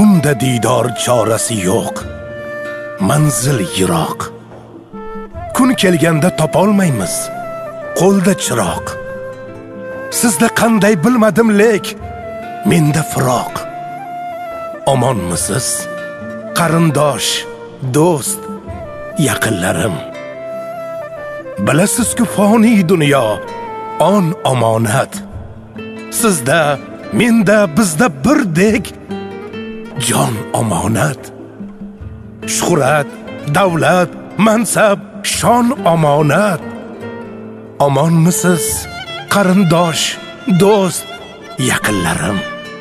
Kunda diydor chorasi yo'q, manzil yiroq. Kun kelganda topolmaymiz qo'lda chiroq. Sizda qanday bilmadim lek, menda firoq. Omonmisiz qarindosh, do'st, yaqinlarim? Bilasiz-ku foniy dunyo on omonat. Sizda, menda, bizda birdek jon omonat. Shuhrat, davlat, mansab, shon omonat. Omonmisiz qarindosh, do'st, yaqinlarim?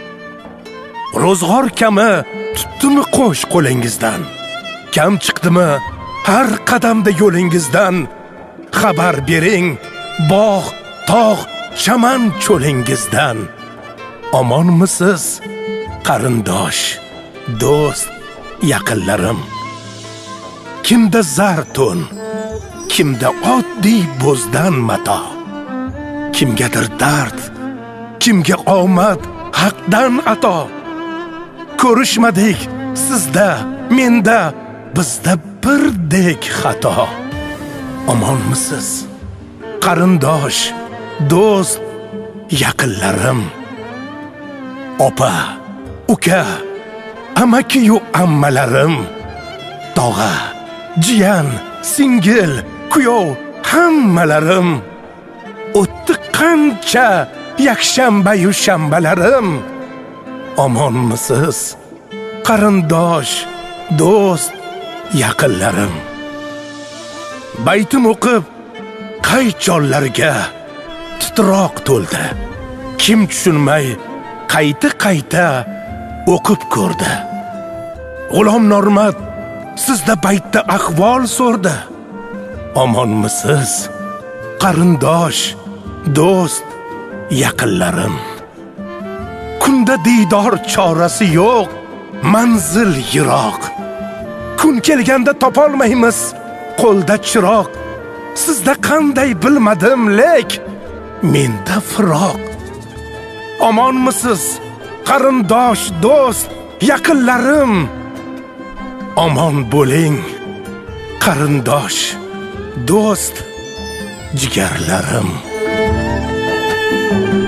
Ro'zg'or kami tutdimi qo'sh qo'lingizdan? Kam chiqdimi har qadamda yo'lingizdan? Xabar bering bog', tog', chaman cho'lingizdan. Omonmisiz qarindosh, do'st, yaqinlarim? Kimda zar to'n, kimda oddiy bo'zdan mato. Kimgadir dard, kimga omad haqdan ato. Ko'rishmadik sizda, menda, bizda birdek xato. Omonmisiz qarindosh, do'st, yaqinlarim? Opa, uka, amaki-yu ammalarim, tog'a, jiyan, singil, kuyov, hammalarim. O'tdi qancha yakshanba-yu shanbalarim. Omonmisiz qarindosh, do'st, yaqinlarim? Baytim o'qib qay chollarga titroq to'ldi. Kim tushunmay qayta o'qib ko'rdi. G'ulom Normat sizda baytda ahvol so'rdi. Omonmisiz qarindosh, do'st, yaqinlarim? Kunda diydor chorasi yo'q, manzil yiroq. Kun kelganda topolmaymiz qo'lda chiroq. Sizda qanday bilmadim lek, menda firoq. Omonmisiz qarindosh, do'st, yaqinlarim? Omon bo'ling qarindosh, do'st, jigarlarim.